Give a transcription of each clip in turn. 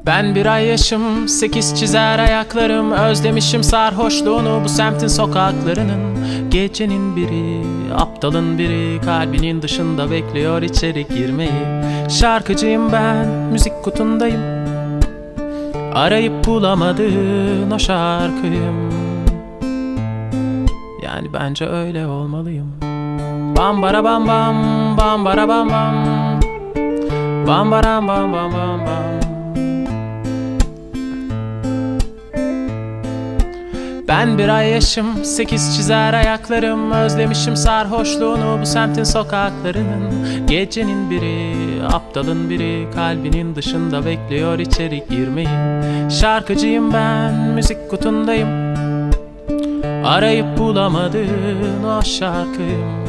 Ben bir ay yaşım, 8 çizer ayaklarım. Özlemişim sarhoşluğunu bu semtin sokaklarının. Gecenin biri, aptalın biri, kalbinin dışında bekliyor içeri girmeyi. Şarkıcıyım ben, müzik kutundayım, arayıp bulamadığın o şarkıyım. Yani bence öyle olmalıyım. Bam bara bam bam, bam bara bam bam, bam bara bam bam bam bam. Ben bir ay yaşım, 8 çizer ayaklarım. Özlemişim sarhoşluğunu bu semtin sokaklarının. Gecenin biri, aptalın biri, kalbinin dışında bekliyor içeri girmeyi. Şarkıcıyım ben, müzik kutundayım, arayıp bulamadığın o şarkıyım.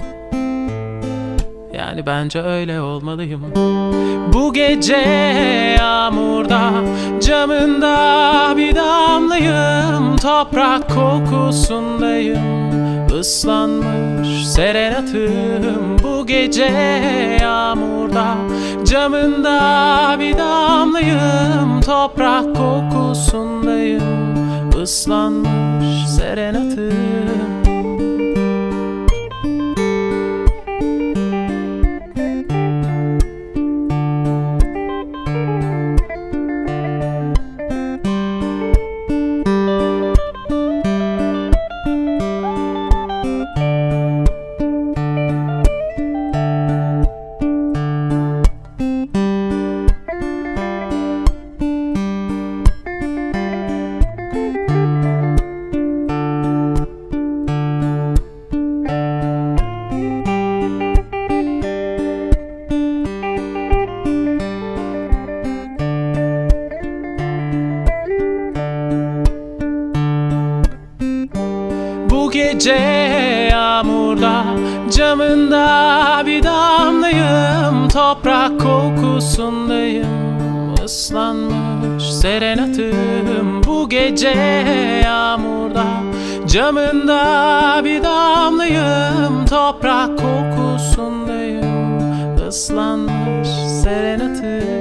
Yani bence öyle olmalıyım. Bu gece yağmurda, camında bir damlayım. Toprak kokusundayım, ıslanmış serenatım. Bu gece yağmurda, camında bir damlayım. Toprak kokusundayım, ıslanmış serenatım. Bu gece yağmurda, camında bir damlayım. Toprak kokusundayım, ıslanmış serenatım. Bu gece yağmurda, camında bir damlayım. Toprak kokusundayım, ıslanmış serenatım.